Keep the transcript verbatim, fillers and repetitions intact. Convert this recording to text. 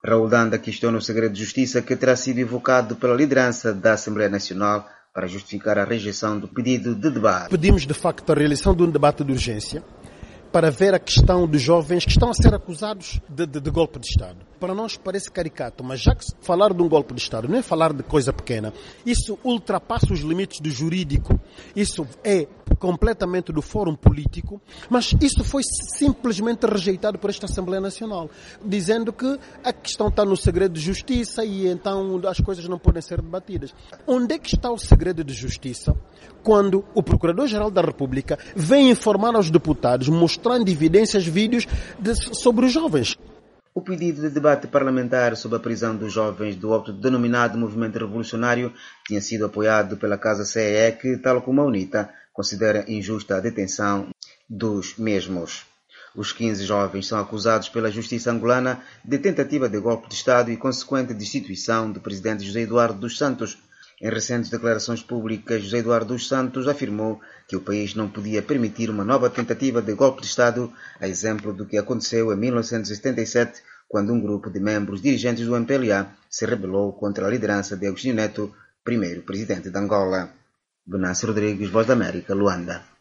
Raul Danda questiona o segredo de justiça que terá sido invocado pela liderança da Assembleia Nacional para justificar a rejeição do pedido de debate. Pedimos, de facto, a realização de um debate de urgência para ver a questão dos jovens que estão a ser acusados de, de, de golpe de Estado. Para nós parece caricato, mas já que falar de um golpe de Estado não é falar de coisa pequena, isso ultrapassa os limites do jurídico, isso é completamente do fórum político, mas isso foi simplesmente rejeitado por esta Assembleia Nacional, dizendo que a questão está no segredo de justiça e então as coisas não podem ser debatidas. Onde é que está o segredo de justiça quando o Procurador-Geral da República vem informar aos deputados, mostrando evidências, vídeos de, sobre os jovens? O pedido de debate parlamentar sobre a prisão dos jovens do autodenominado Movimento Revolucionário tinha sido apoiado pela Casa C E E, que, tal como a UNITA, considera injusta a detenção dos mesmos. Os quinze jovens são acusados pela justiça angolana de tentativa de golpe de Estado e consequente destituição do presidente José Eduardo dos Santos. Em recentes declarações públicas, José Eduardo dos Santos afirmou que o país não podia permitir uma nova tentativa de golpe de Estado, a exemplo do que aconteceu em mil novecentos e setenta e sete, quando um grupo de membros dirigentes do M P L A se rebelou contra a liderança de Agostinho Neto, primeiro presidente de Angola. Venâncio Rodrigues, Voz da América, Luanda.